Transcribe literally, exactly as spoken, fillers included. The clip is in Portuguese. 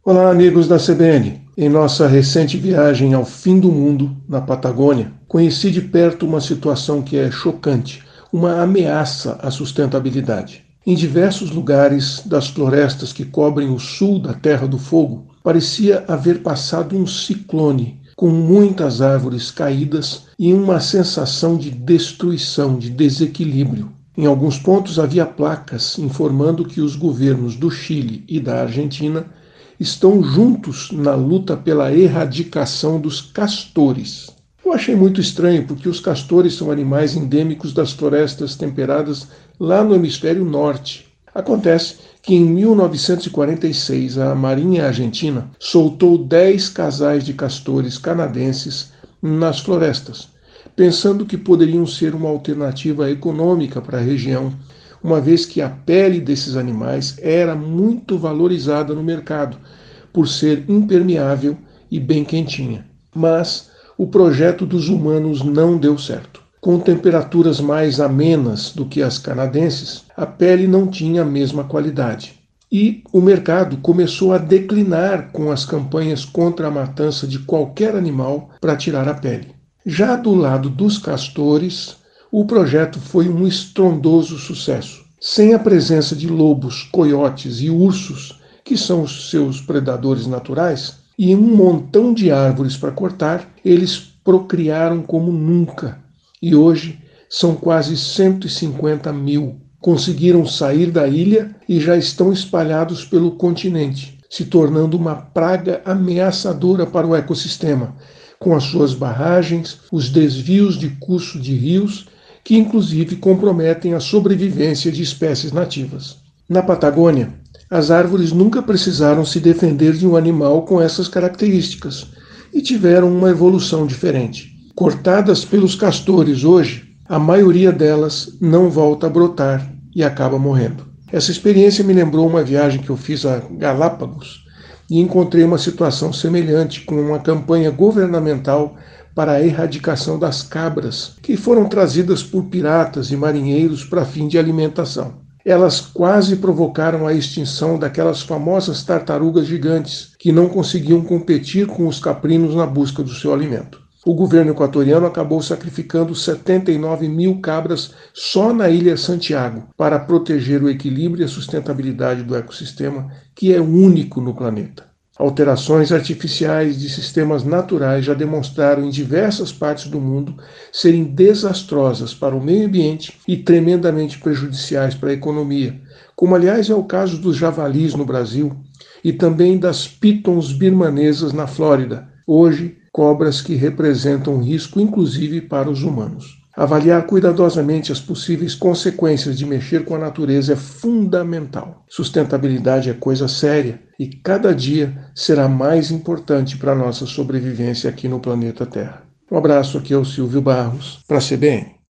Olá, amigos da C B N. Em nossa recente viagem ao fim do mundo, na Patagônia, conheci de perto uma situação que é chocante, uma ameaça à sustentabilidade. Em diversos lugares das florestas que cobrem o sul da Terra do Fogo, parecia haver passado um ciclone, com muitas árvores caídas e uma sensação de destruição, de desequilíbrio. Em alguns pontos havia placas informando que os governos do Chile e da Argentina estão juntos na luta pela erradicação dos castores. Eu achei muito estranho porque os castores são animais endêmicos das florestas temperadas lá no hemisfério norte. Acontece que em mil novecentos e quarenta e seis a Marinha Argentina soltou dez casais de castores canadenses nas florestas, pensando que poderiam ser uma alternativa econômica para a região, uma vez que a pele desses animais era muito valorizada no mercado, por ser impermeável e bem quentinha. Mas o projeto dos humanos não deu certo. Com temperaturas mais amenas do que as canadenses, a pele não tinha a mesma qualidade. E o mercado começou a declinar com as campanhas contra a matança de qualquer animal para tirar a pele. Já do lado dos castores, o projeto foi um estrondoso sucesso. Sem a presença de lobos, coiotes e ursos, que são os seus predadores naturais, e um montão de árvores para cortar, eles procriaram como nunca. E hoje são quase cento e cinquenta mil. Conseguiram sair da ilha e já estão espalhados pelo continente, se tornando uma praga ameaçadora para o ecossistema, com as suas barragens, os desvios de curso de rios, que inclusive comprometem a sobrevivência de espécies nativas. Na Patagônia, as árvores nunca precisaram se defender de um animal com essas características e tiveram uma evolução diferente. Cortadas pelos castores hoje, a maioria delas não volta a brotar e acaba morrendo. Essa experiência me lembrou uma viagem que eu fiz a Galápagos e encontrei uma situação semelhante com uma campanha governamental para a erradicação das cabras, que foram trazidas por piratas e marinheiros para fim de alimentação. Elas quase provocaram a extinção daquelas famosas tartarugas gigantes, que não conseguiam competir com os caprinos na busca do seu alimento. O governo equatoriano acabou sacrificando setenta e nove mil cabras só na Ilha Santiago, para proteger o equilíbrio e a sustentabilidade do ecossistema, que é único no planeta. Alterações artificiais de sistemas naturais já demonstraram em diversas partes do mundo serem desastrosas para o meio ambiente e tremendamente prejudiciais para a economia, como aliás é o caso dos javalis no Brasil e também das pitons birmanesas na Flórida, hoje cobras que representam um risco inclusive para os humanos. Avaliar cuidadosamente as possíveis consequências de mexer com a natureza é fundamental. Sustentabilidade é coisa séria e cada dia será mais importante para a nossa sobrevivência aqui no planeta Terra. Um abraço, aqui é o Silvio Barros, para a C B N.